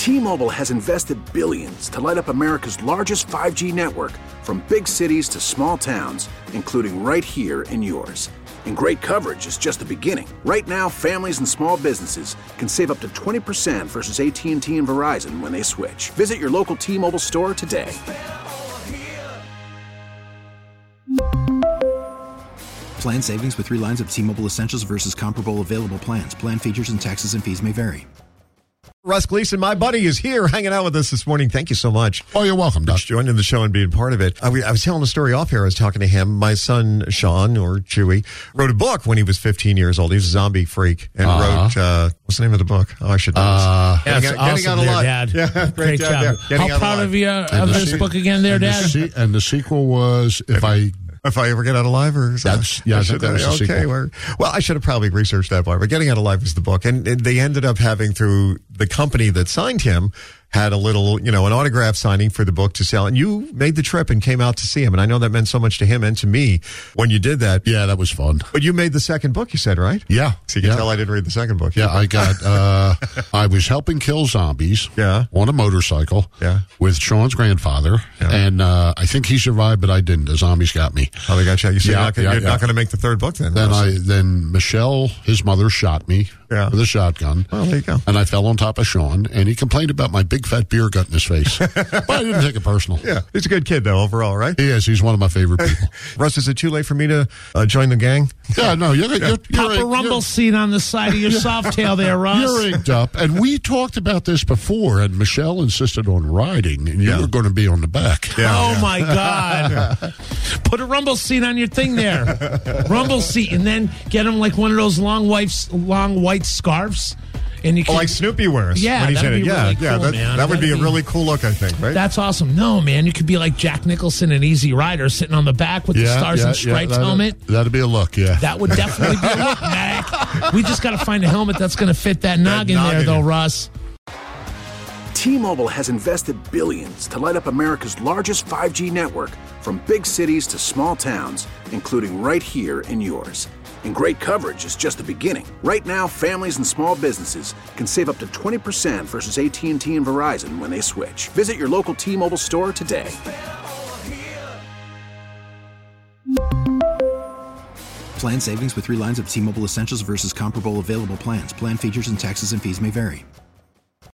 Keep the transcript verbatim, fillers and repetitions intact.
T-Mobile has invested billions to light up America's largest five G network, from big cities to small towns, including right here in yours. And great coverage is just the beginning. Right now, families and small businesses can save up to twenty percent versus A T and T and Verizon when they switch. Visit your local T-Mobile store today. Plan savings with three lines of T-Mobile Essentials versus comparable available plans. Plan features and taxes and fees may vary. Russ Gleason, my buddy, is here hanging out with us this morning. Thank you so much. Oh, you're welcome, Doc. For joining the show and being part of it. I, I was telling a story off here. I was talking to him. My son, Sean, or Chewy, wrote a book when he was fifteen years old. He was a zombie freak and uh-huh. wrote, uh, what's the name of the book? Oh, I should know uh, this. Getting, awesome getting out there, alive. Dad. Yeah, great, great job. job. There. Getting How proud of you of this se- book again there, and Dad? The se- and the sequel was, if I... If I ever get out alive, or that's yeah, I think that was the okay. sequel. Well, well, I should have probably researched that part. But Getting Out Alive was the book, and, and they ended up having, through the company that signed him, had a little, you know, an autograph signing for the book to sell. And you made the trip and came out to see him. And I know that meant so much to him and to me when you did that. Yeah, that was fun. But you made the second book, you said, right? Yeah. So you can yeah. tell I didn't read the second book. Yeah, I got, uh, I was helping kill zombies yeah. on a motorcycle yeah. with Sean's grandfather. Yeah. And uh, I think he survived, but I didn't. The zombies got me. Oh, they got you. You said yeah, you're not gonna, yeah, you're yeah. not going to make the third book then. Then Russ. I, then Michelle, his mother, shot me yeah. with a shotgun. Oh, there you go. And I fell on top of Sean, and he complained about my big fat beer gut in his face. But I didn't take it personal. Yeah, he's a good kid, though, overall, right? He is. He's one of my favorite people. Russ, is it too late for me to uh, join the gang? Yeah, no. You're, you're, you're, Pop you're, a rumble seat on the side of your soft tail there, Russ. You're inked up. And we talked about this before, and Michelle insisted on riding, and you yeah. were going to be on the back. Yeah, oh, yeah. my God. Put a rumble seat on your thing there. Rumble seat, and then get him like one of those long, white, long white scarves. And you can, oh, like Snoopy wears. Yeah, when he's that'd in be it. Yeah, really yeah, cool, that, man. that would That'd be a be- really cool look, I think, right? That's awesome. No, man, you could be like Jack Nicholson in Easy Rider, sitting on the back with the Yeah, Stars yeah, and Stripes yeah, that'd, helmet. That'd be a look, yeah. That would definitely be a look, Mac. We just got to find a helmet that's going to fit that noggin, noggin. there, though, Russ. T-Mobile has invested billions to light up America's largest five G network, from big cities to small towns, including right here in yours. And great coverage is just the beginning. Right now, families and small businesses can save up to twenty percent versus A T and T and Verizon when they switch. Visit your local T-Mobile store today. Plan savings with three lines of T-Mobile Essentials versus comparable available plans. Plan features and taxes and fees may vary.